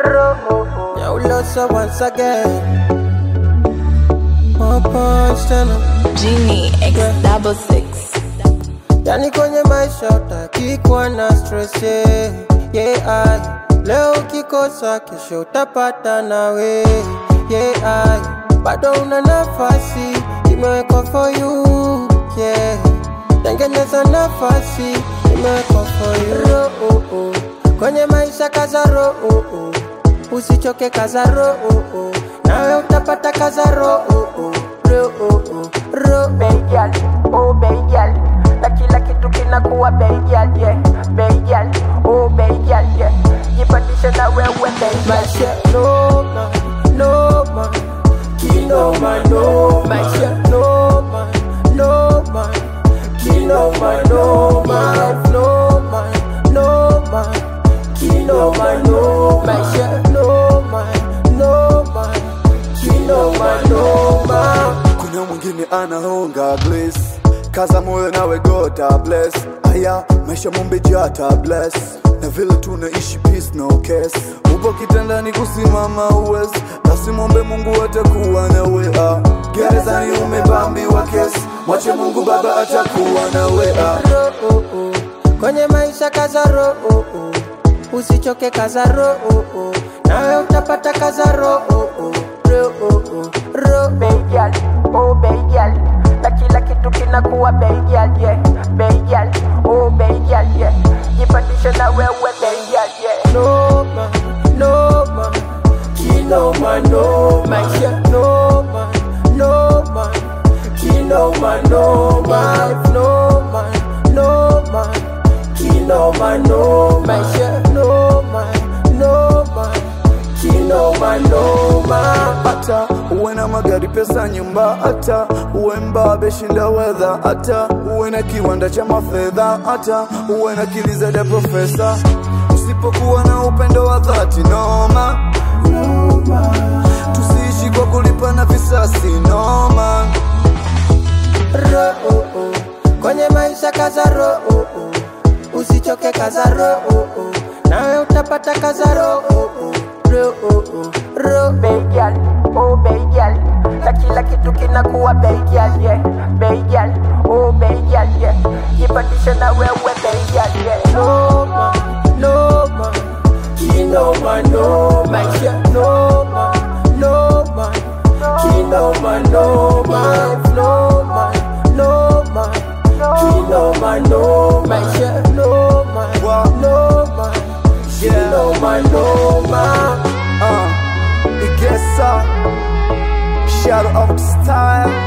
Now lost once again. More punch tena Genie X66. Yani kwenye maisha utakikuwa na stress, yeah. Leo ukikosa kesho utapata nawe, yeah. Bado una nafasi imewekwa for you, yeah. Tengeneza nafasi imewekwa for you. Kwenye maisha kaza roho, usichoke kaza roho, nawe utapata kaza roho. Baby girl, oh baby girl, na kila kitu kinakuwa baby girl, yeah. Baby girl, oh baby girl, yeah. Jipandishe na wewe baby My shit no man, no man, kinoma no man. My shit no man, no man, kinoma no man. No man, no man, kinoma no man. My shit no man, no man, kinoma no man. Kuna mwingine anahonga bliss, kaza moyo nawe God bless. Aya, maisha mumbejata bless, na vile tunaishi peace no case. Upo kitandani kusimama uwezi, basi mwombe Mungu atakuwa nawe. Gerezani umebambiwa kesi, mwache Mungu Baba atakuwa nawe. Kwenye maisha kaza roho, usichoke kaza roho, nawe utapata kaza roho. baby girl, oh baby girl, na kila kitu kinakuwa baby girl, yeah. Baby girl, oh baby girl, yeah. Jipandishe na wewe baby girl, yeah. No man, no man, kinoma no man. My shit no man, no man, kinoma no man. No man, no man, kinoma no man. My shit no man, no man, kinoma no man. Hata uwe na magari pesa nyumba, hata uwe mbabe shinda weather, hata uwe na kiwanda cha mafedha, hata uwe na akili za profesa, usipokuwa na upendo wa dhati noma, tusiishi kwa kulipana visasi noma. Kwenye maisha kaza roho, usichoke kaza roho, nawe utapata kaza roho. Baby girl, oh baby girl, na kila kitu kinakuwa baby girl, yeah. Baby girl, oh baby girl, yeah. Jipandishe na wewe baby girl, yeah. No man, no man, kinoma no man. My shit no man, no man, kinoma no man. No man, no man, kinoma no man. My shit no man, no man, kinoma no man. It gets up, shadow of style.